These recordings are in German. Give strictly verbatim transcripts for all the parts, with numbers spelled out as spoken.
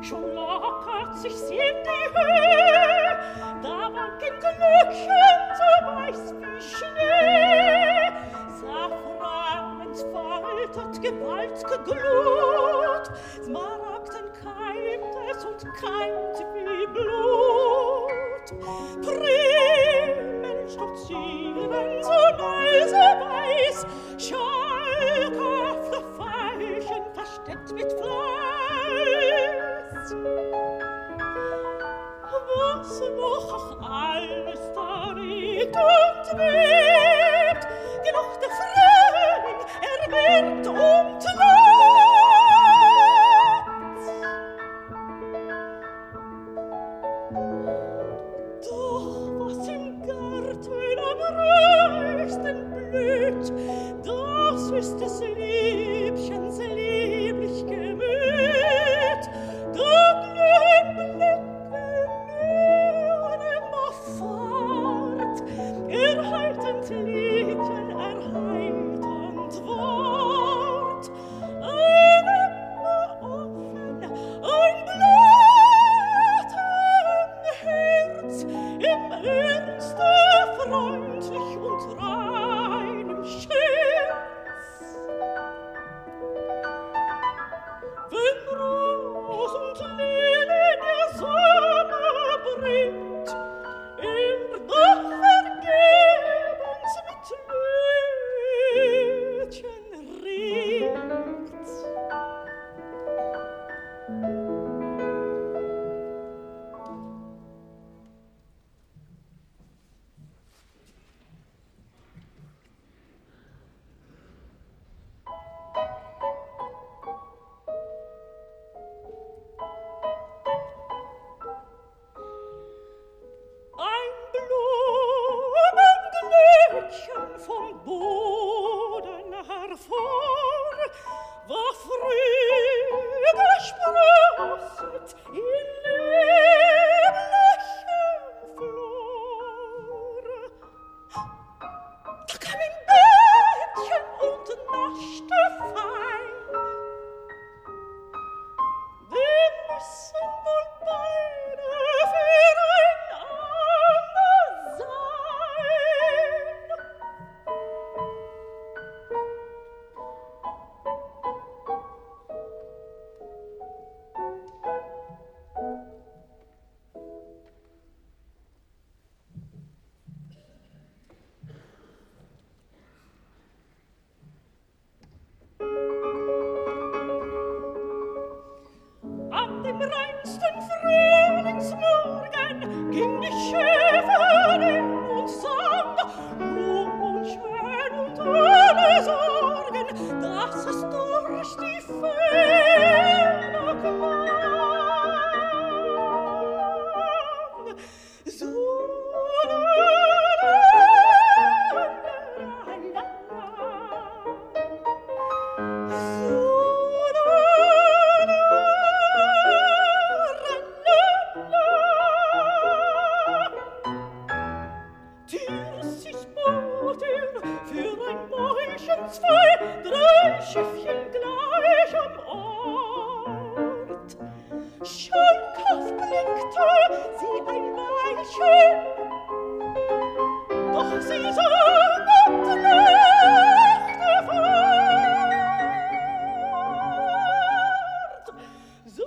schon lockert sich sie in die Höhe, da wankt im Glöckchen so weiß wie Schnee. Safran entfaltet gewalt'ge Glut, Smaragden keimt es und keimt wie Blut. Bremen stolzieren so leise weiß, schalkhafte Veilchen versteckt mit Fleiß. Was noch auch alles da regt und webt, genug der Frühling erwärmt und lebt. Doch was im Garten am reichsten blüht, das ist des Liebchens lieblich Gemüt. Da blühen Blicke näher immer fort, erhaltend Liedchen, erheiternd Wort. Ein immer offen, ein Blätternherz, im Ernste freundlich und reinem Scherz. Wenn Ros und Lene der Sommer bringt, er doch vergebens mit Lötchen ringt. Ein Blumenglöckchen vom Boden hervor war früh gesprosset in lieblichem Flor. Da kam ein Bettchen und naschte fein. Wir müssen wohl beide füreinander sein. An dem reinsten Frühlingsmorgen ging die Schäferin und sang, jung und schön und ohne Sorgen, dass es durch die Ferne klang. So Tirsis bot er für ein Mäulchen zwei, drei Schiffchen gleich am Ort. Schalkhaft blickte sie ein Weilchen, doch sie sang und lachte fort. So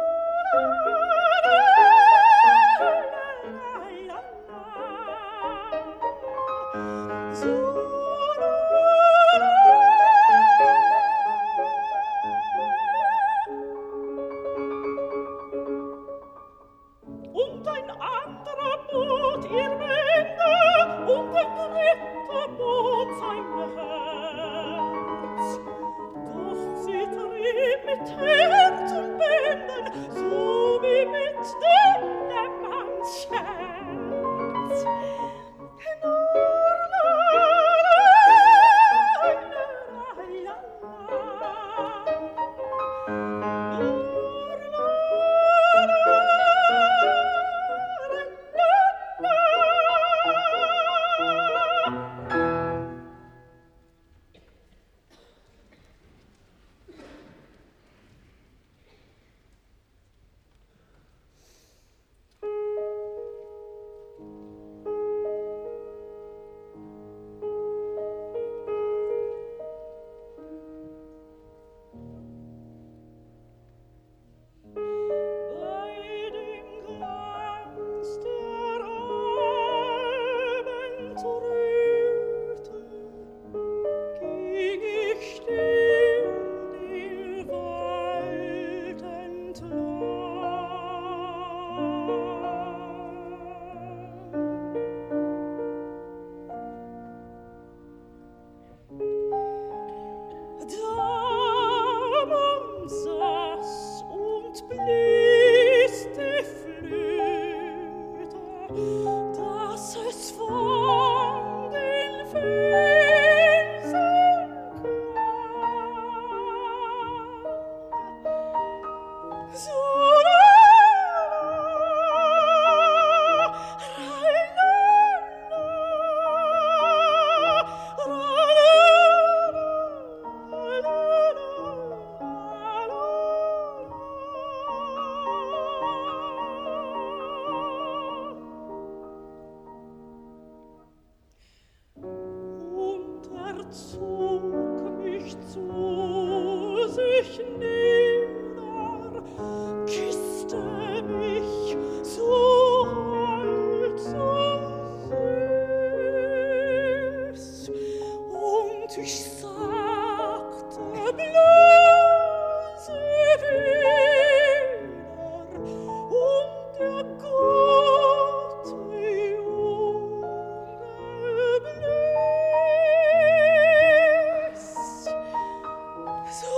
und ein anderer bot ihr Wände und ein dritter bot sein Herz. Doch sie trieb mit Herz und Bänden, so wie mit dem Mannscherz. zog mich zu sich nieder, küsste mich so hold, so süß, und ich sagte bloß wieder, und der Gott Junge blies. So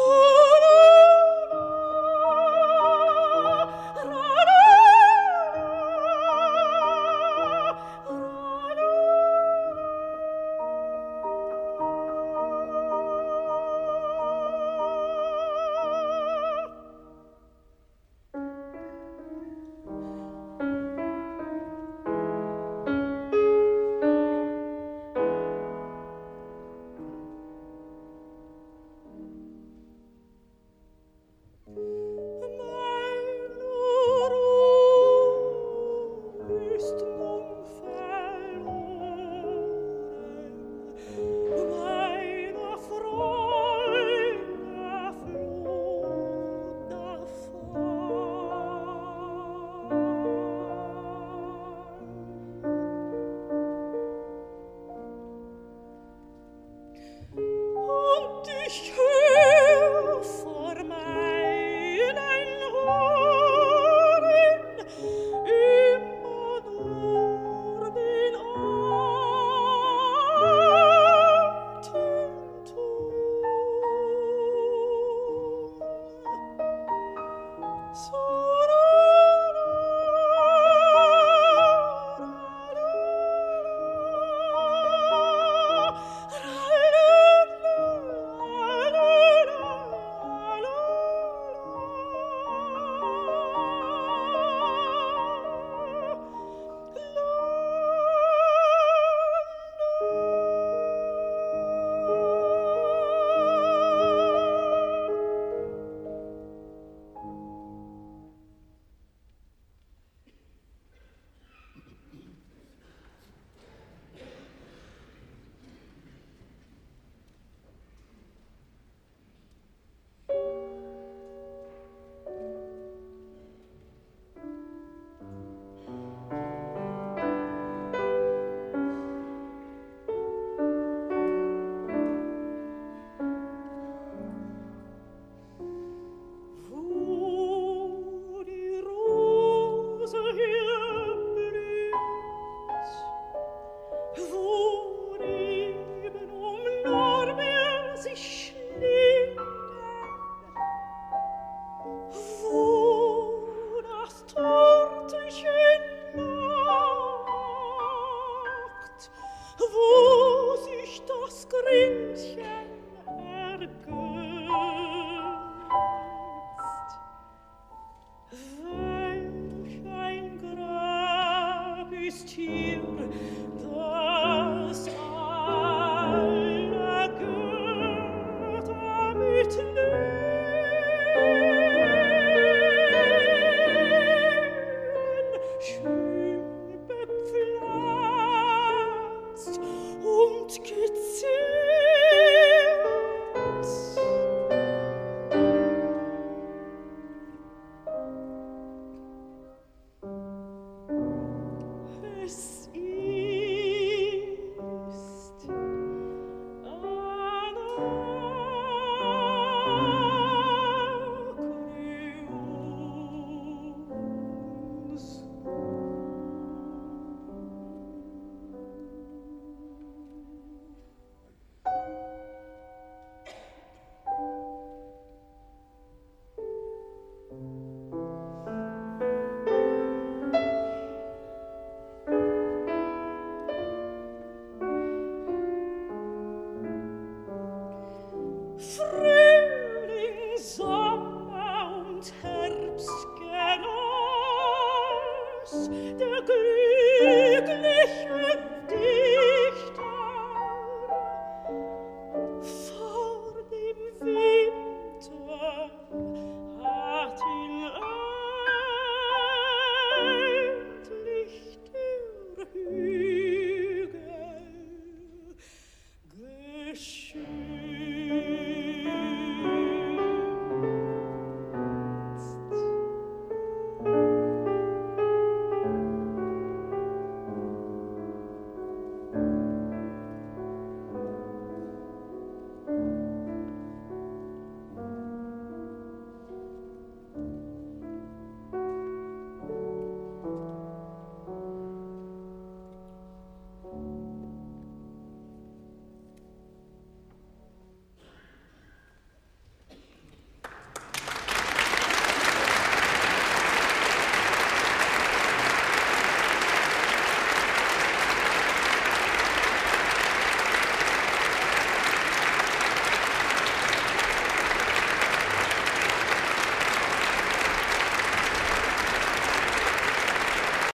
der glückliche